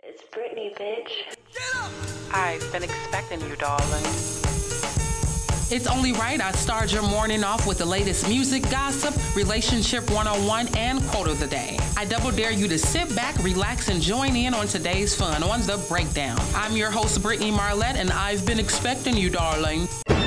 It's Brittany, bitch. I've been expecting you, darling. It's only right I start your morning off with the latest music, gossip, relationship 101, and quote of the day. I double dare you to sit back, relax, and join in on today's fun on The Breakdown. I'm your host, Brittany Marlette, and I've been expecting you, darling.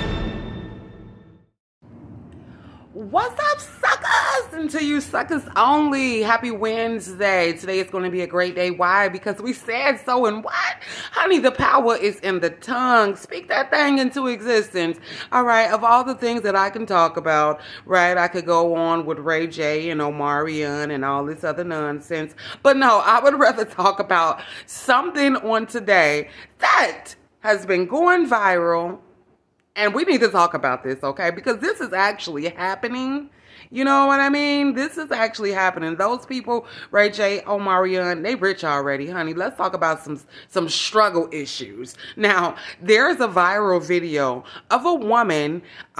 What's up, suckers? And to you suckers only, happy Wednesday. Today is going to be a great day. Why? Because we said so. And what? Honey, the power is in the tongue. Speak that thing into existence. All right, of all the things that I can talk about, right, I could go on with Ray J and Omarion and all this other nonsense. But no, I would rather talk about something on today that has been going viral. And we need to talk about this, okay? Because this is actually happening. You know what I mean? This is actually happening. Those people, Ray J, Omarion, they rich already, honey. Let's talk about some struggle issues. Now, there's a viral video of a woman.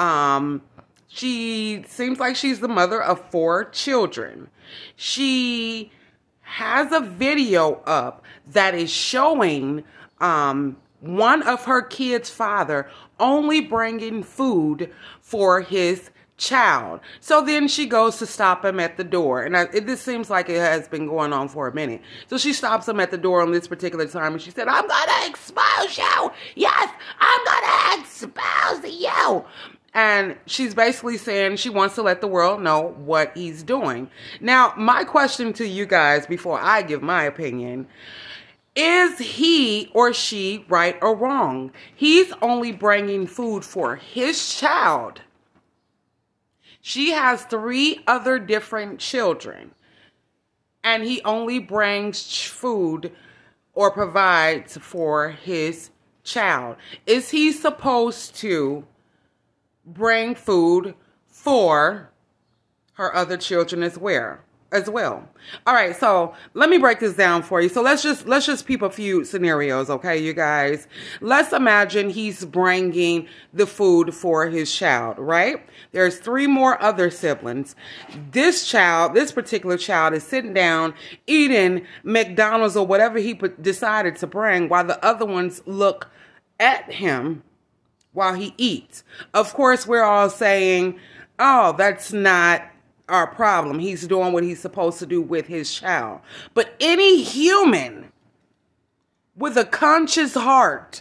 She seems like she's the mother of 4 children. She has a video up that is showing one of her kids' father only bringing food for his child. So then she goes to stop him at the door. And this seems like it has been going on for a minute. So she stops him at the door on this particular time and she said, "I'm going to expose you. Yes, I'm going to expose you." And she's basically saying she wants to let the world know what he's doing. Now, my question to you guys before I give my opinion, is he or she right or wrong? He's only bringing food for his child. She has 3 other different children. And he only brings food or provides for his child. Is he supposed to bring food for her other children as well? All right, so let me break this down for you. So let's just peep a few scenarios, okay, you guys? Let's imagine he's bringing the food for his child, right? There's 3 more other siblings. This particular child is sitting down eating McDonald's or whatever he decided to bring while the other ones look at him while he eats. Of course, we're all saying, "Oh, that's not our problem. He's doing what he's supposed to do with his child." But any human with a conscious heart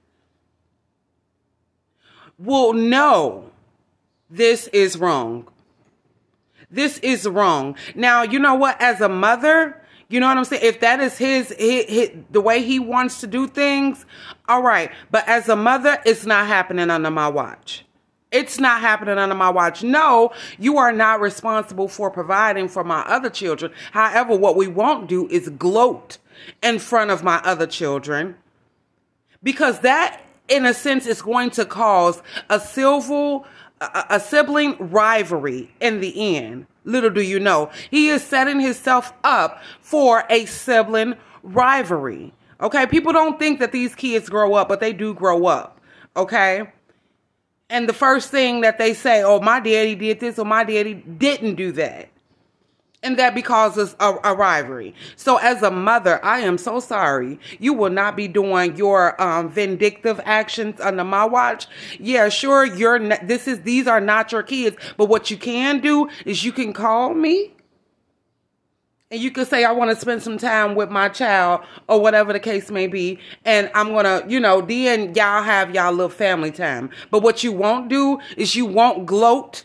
will know this is wrong. This is wrong. Now, you know what? As a mother, you know what I'm saying? If that is his the way he wants to do things, all right. But as a mother, it's not happening under my watch. It's not happening under my watch. No, you are not responsible for providing for my other children. However, what we won't do is gloat in front of my other children, because that, in a sense, is going to cause a sibling rivalry in the end. Little do you know, he is setting himself up for a sibling rivalry. Okay, people don't think that these kids grow up, but they do grow up. Okay. And the first thing that they say, "Oh, my daddy did this," or "my daddy didn't do that." And that causes a rivalry. So as a mother, I am so sorry. You will not be doing your vindictive actions under my watch. Yeah, sure, these are not your kids. But what you can do is you can call me. And you can say, "I want to spend some time with my child," or whatever the case may be. And I'm going to, then y'all have y'all little family time. But what you won't do is you won't gloat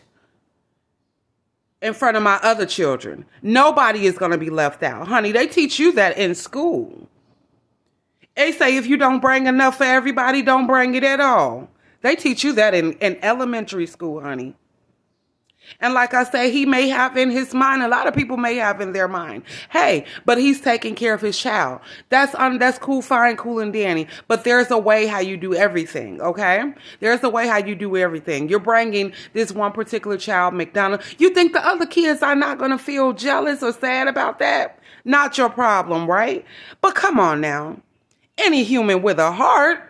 in front of my other children. Nobody is going to be left out. Honey, they teach you that in school. They say if you don't bring enough for everybody, don't bring it at all. They teach you that in elementary school, honey. And like I say, he may have in his mind, a lot of people may have in their mind, hey, but he's taking care of his child. That's cool, fine, cool and dandy. But there's a way how you do everything, okay? There's a way how you do everything. You're bringing this one particular child McDonald's. You think the other kids are not going to feel jealous or sad about that? Not your problem, right? But come on now. Any human with a heart,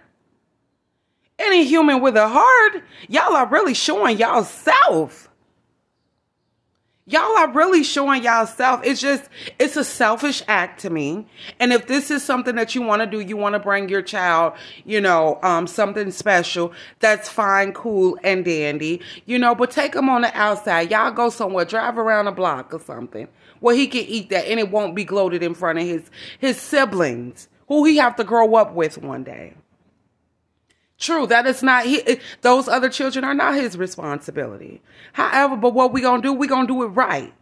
y'all are really showing y'all self. y'all are really showing y'allself. It's a selfish act to me. And if this is something that you want to do, you want to bring your child, something special, that's fine, cool, and dandy, but take him on the outside. Y'all go somewhere, drive around a block or something where he can eat that and it won't be gloated in front of his siblings who he have to grow up with one day. True, that is not, those other children are not his responsibility. However, but what we gonna do it right.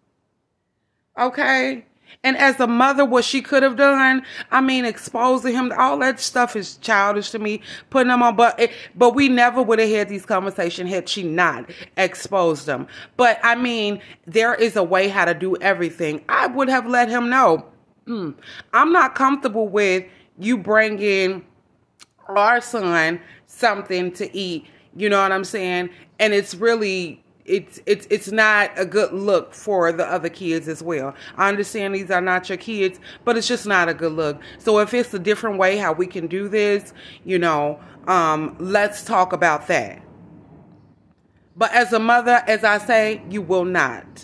Okay? And as a mother, what she could have done, exposing him, all that stuff is childish to me, putting him on, but we never would have had these conversations had she not exposed them. But there is a way how to do everything. I would have let him know, I'm not comfortable with you bringing our son something to eat, you know what I'm saying? And it's really, it's not a good look for the other kids as well. I understand these are not your kids, but it's just not a good look. So if it's a different way how we can do this, let's talk about that. But as a mother, as I say, you will not.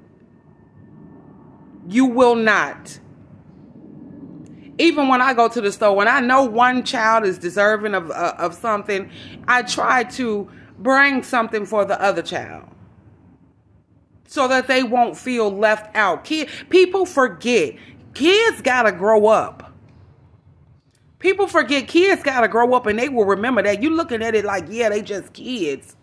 You will not. Even when I go to the store, when I know one child is deserving of something, I try to bring something for the other child so that they won't feel left out. People forget. Kids gotta grow up. People forget kids gotta grow up, and they will remember that. You looking at it like, yeah, they just kids.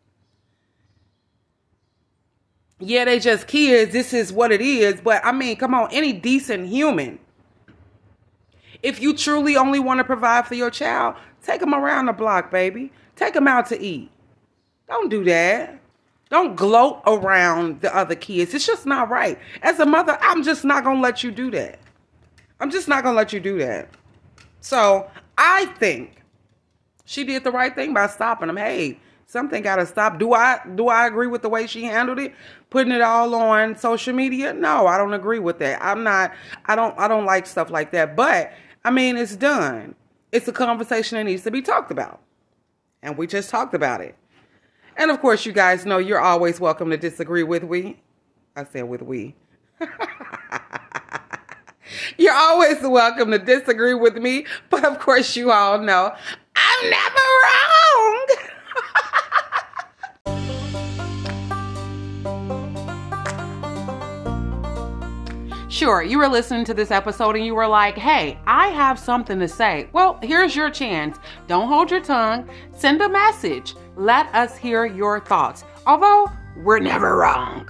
Yeah, they just kids. This is what it is. But come on, any decent human, if you truly only want to provide for your child, take them around the block, baby. Take them out to eat. Don't do that. Don't gloat around the other kids. It's just not right. As a mother, I'm just not going to let you do that. I'm just not going to let you do that. So I think she did the right thing by stopping him. Hey, something got to stop. Do I agree with the way she handled it? Putting it all on social media? No, I don't agree with that. I don't like stuff like that. But it's done. It's a conversation that needs to be talked about. And we just talked about it. And of course, you guys know you're always welcome to disagree with we. I said with we. You're always welcome to disagree with me. But of course, you all know I'm never wrong. Sure, you were listening to this episode and you were like, hey, I have something to say. Well, here's your chance. Don't hold your tongue. Send a message. Let us hear your thoughts. Although, we're never wrong.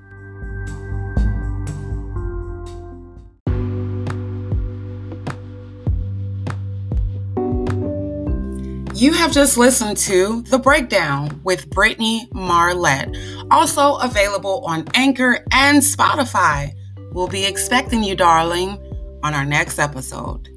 You have just listened to The Breakdown with Brittany Marlette. Also available on Anchor and Spotify. We'll be expecting you, darling, on our next episode.